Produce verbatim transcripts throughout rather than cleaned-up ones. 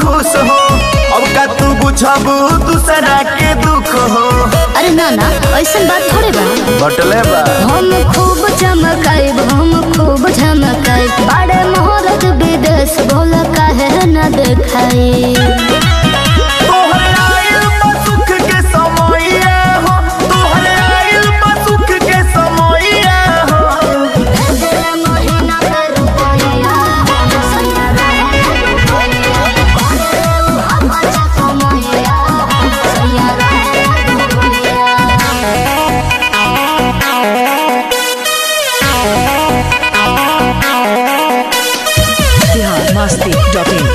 खुश हो, अब का तू बुझबू दूसरा के दुख हो। अरे ना ना ऐसा बात थोड़े बा बटले बा हम खूब चमकाई हम खूब झमकाई बड़े मोहरत विदेश भोला काहे न देखाई। Masti dot in.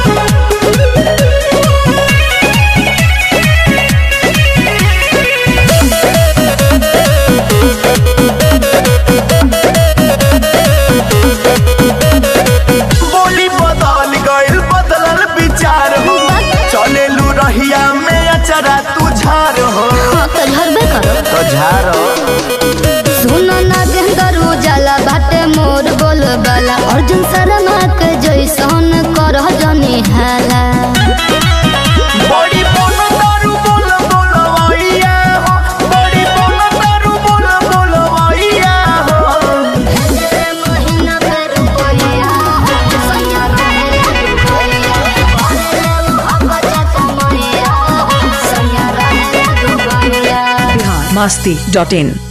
बोली बदल गइल बदलल विचार हो, चलेलू रहिया में अचरा तू झार हो। हाँ तो झरबे करो तो झारो सुनो ना गेंदरू जाला बाटे मोर बोल बाला अर्जुन शर्मा के जैसन कर जनी हाला। बड़ी बोल दारू बोल बोलवैया हो, बड़ी बोल दारू बोल बोलवैया हो। महीना पे रुपया सैया रहे मस्ती डॉट इन।